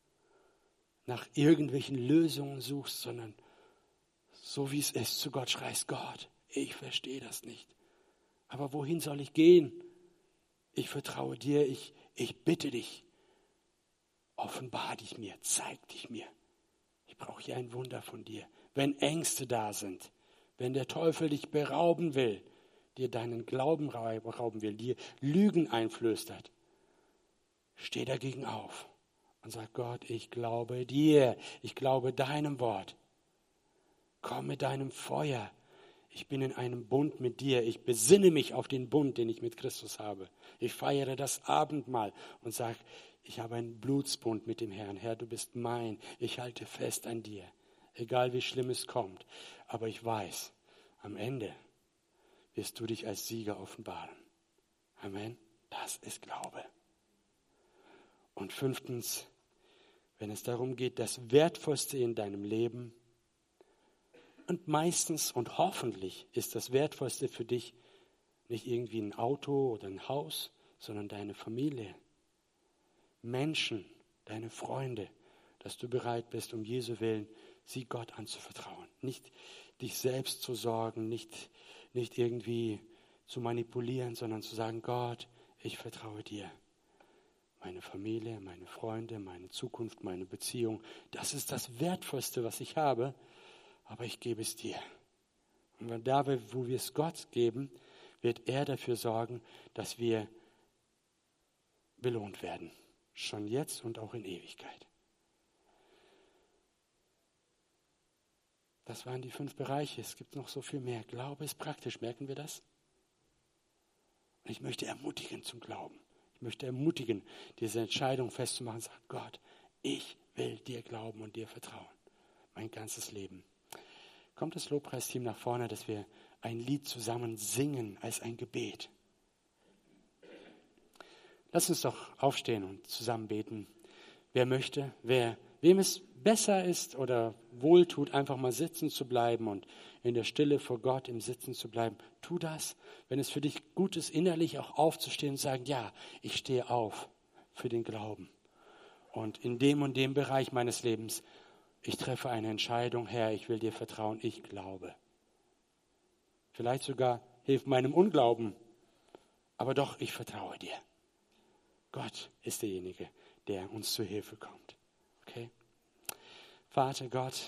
Speaker 1: nach irgendwelchen Lösungen suchst, sondern so wie es ist, zu Gott schreist, Gott, ich verstehe das nicht. Aber wohin soll ich gehen? Ich vertraue dir, ich, ich bitte dich. Offenbar dich mir, zeig dich mir. Ich brauche hier ein Wunder von dir. Wenn Ängste da sind, wenn der Teufel dich berauben will, dir deinen Glauben rauben will, dir Lügen einflüstert, steh dagegen auf und sag, Gott, ich glaube dir, ich glaube deinem Wort. Komm mit deinem Feuer. Ich bin in einem Bund mit dir. Ich besinne mich auf den Bund, den ich mit Christus habe. Ich feiere das Abendmahl und sage, ich habe einen Blutsbund mit dem Herrn. Herr, du bist mein. Ich halte fest an dir. Egal wie schlimm es kommt. Aber ich weiß, am Ende wirst du dich als Sieger offenbaren. Amen. Das ist Glaube. Und fünftens, wenn es darum geht, das Wertvollste in deinem Leben, und meistens und hoffentlich ist das Wertvollste für dich nicht irgendwie ein Auto oder ein Haus, sondern deine Familie, Menschen, deine Freunde, dass du bereit bist, um Jesu Willen, sie Gott anzuvertrauen. Nicht dich selbst zu sorgen, nicht, nicht irgendwie zu manipulieren, sondern zu sagen, Gott, ich vertraue dir. Meine Familie, meine Freunde, meine Zukunft, meine Beziehung, das ist das Wertvollste, was ich habe, aber ich gebe es dir. Und da, wo wir es Gott geben, wird er dafür sorgen, dass wir belohnt werden. Schon jetzt und auch in Ewigkeit. Das waren die fünf Bereiche. Es gibt noch so viel mehr. Glaube ist praktisch. Merken wir das? Und ich möchte ermutigen zum Glauben. Ich möchte ermutigen, diese Entscheidung festzumachen. Sagt Gott, ich will dir glauben und dir vertrauen. Mein ganzes Leben. Kommt das Lobpreisteam nach vorne, dass wir ein Lied zusammen singen als ein Gebet. Lass uns doch aufstehen und zusammen beten. Wer möchte, wer, wem es besser ist oder wohltut, einfach mal sitzen zu bleiben und in der Stille vor Gott im Sitzen zu bleiben, tu das. Wenn es für dich gut ist, innerlich auch aufzustehen und sagen, ja, ich stehe auf für den Glauben. Und in dem und dem Bereich meines Lebens, ich treffe eine Entscheidung, Herr, ich will dir vertrauen, ich glaube. Vielleicht sogar hilft meinem Unglauben, aber doch, ich vertraue dir. Gott ist derjenige, der uns zur Hilfe kommt. Okay? Vater Gott,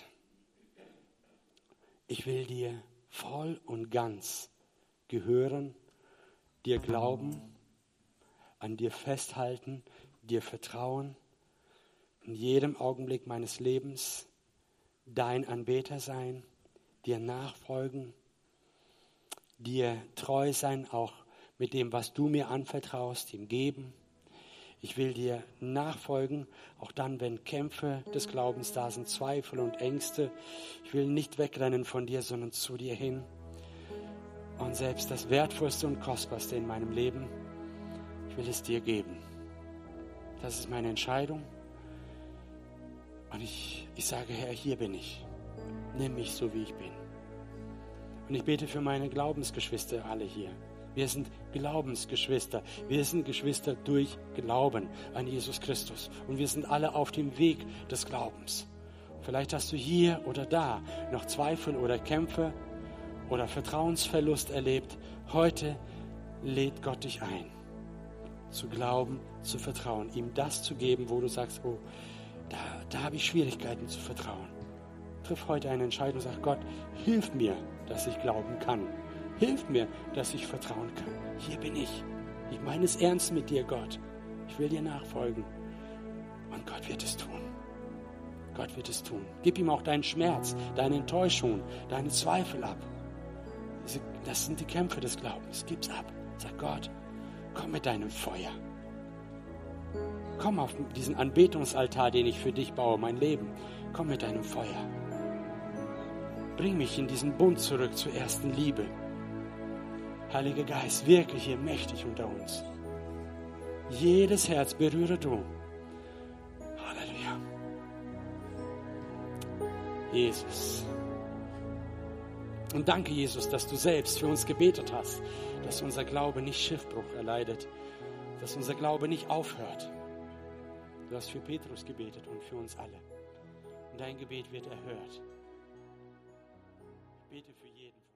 Speaker 1: ich will dir voll und ganz gehören, dir glauben, an dir festhalten, dir vertrauen, in jedem Augenblick meines Lebens dein Anbeter sein, dir nachfolgen, dir treu sein, auch mit dem, was du mir anvertraust, ihm geben. Ich will dir nachfolgen, auch dann, wenn Kämpfe des Glaubens da sind, Zweifel und Ängste. Ich will nicht wegrennen von dir, sondern zu dir hin. Und selbst das Wertvollste und Kostbarste in meinem Leben, ich will es dir geben. Das ist meine Entscheidung. Und ich, ich sage, Herr, hier bin ich. Nimm mich so, wie ich bin. Und ich bete für meine Glaubensgeschwister alle hier. Wir sind Glaubensgeschwister. Wir sind Geschwister durch Glauben an Jesus Christus. Und wir sind alle auf dem Weg des Glaubens. Vielleicht hast du hier oder da noch Zweifel oder Kämpfe oder Vertrauensverlust erlebt. Heute lädt Gott dich ein, zu glauben, zu vertrauen, ihm das zu geben, wo du sagst, oh, da, da habe ich Schwierigkeiten zu vertrauen. Triff heute eine Entscheidung und sag, Gott, hilf mir, dass ich glauben kann. Hilf mir, dass ich vertrauen kann. Hier bin ich. Ich meine es ernst mit dir, Gott. Ich will dir nachfolgen. Und Gott wird es tun. Gott wird es tun. Gib ihm auch deinen Schmerz, deine Enttäuschung, deine Zweifel ab. Das sind die Kämpfe des Glaubens. Gib's ab. Sag Gott, komm mit deinem Feuer. Komm auf diesen Anbetungsaltar, den ich für dich baue, mein Leben. Komm mit deinem Feuer. Bring mich in diesen Bund zurück zur ersten Liebe. Heiliger Geist, wirke hier mächtig unter uns. Jedes Herz berühre du. Halleluja. Jesus. Und danke, Jesus, dass du selbst für uns gebetet hast, dass unser Glaube nicht Schiffbruch erleidet, dass unser Glaube nicht aufhört. Du hast für Petrus gebetet und für uns alle. Und dein Gebet wird erhört. Ich bete für jeden von